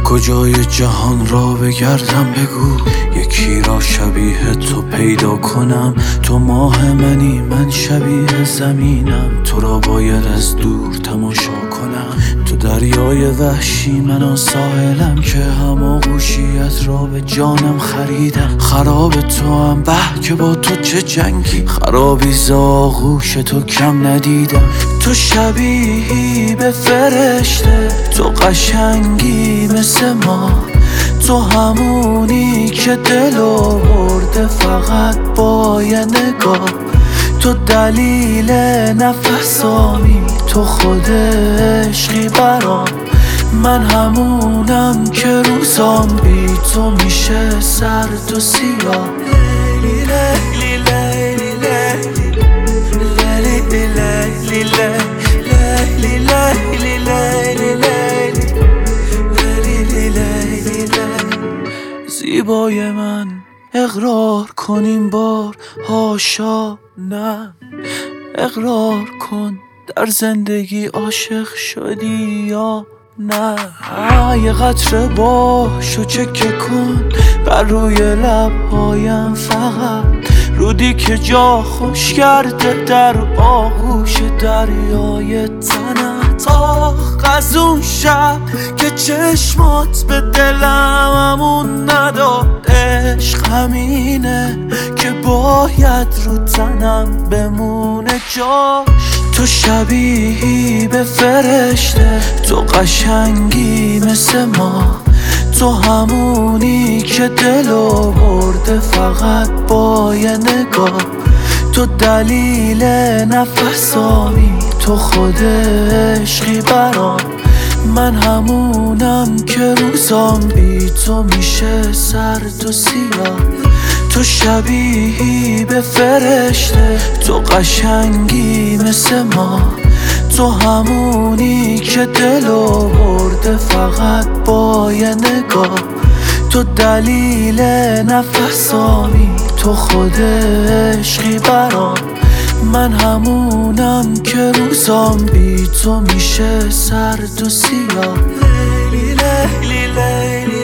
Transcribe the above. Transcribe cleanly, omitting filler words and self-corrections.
کجای جهان را بگردم بگو، یکی را شبیه تو پیدا کنم. تو ماه منی من شبیه زمینم، تو را باید از دور تماشا کنم. تو دریای وحشی من ساحلم که هماغوشیت را به جانم خریدم. خراب تو هم به که با تو چه جنگی، خرابی ز آغوش تو کم ندیدم. تو شبیهی به فرشته، تو قشنگی مثل ما، تو همونی که دلو برده فقط با یه نگاه. تو دلیل نفسامی، تو خود عشقی برام. من همونم که روزام بی تو میشه سرد و سیاه. لیلی لیلی لیلی لیلی لیلی لیلی لیلی لیلی لیلی. زیبای من اقرار کن این بار، هاشا نه. اقرار کن در زندگی عاشق شدی یا نه. یه قطره باشو چکه کن بر روی لبهایم، فقط رودی که جا خوش کرده در آغوش دریای تنت. آخ از اون شب که چشمات به دلم امون نداد. عشق همینه که باید رو تنم بمونه جاش. تو شبیهی به فرشته، تو قشنگی مثل ما، تو همونی که دلو برده فقط با یه نگاه. تو دلیل نفسامی، تو خود عشقی برام. من همونم که روزام بی تو میشه سرد و سیاه. تو شبیهی به فرشته، تو قشنگی مثل ما، تو همونی که دلو برده فقط با یه نگاه. تو دلیل نفسامی، تو خود عشقی برام. من همونم که روزام بی تو میشه سرد و سیاه. لیلی لیلی لیلی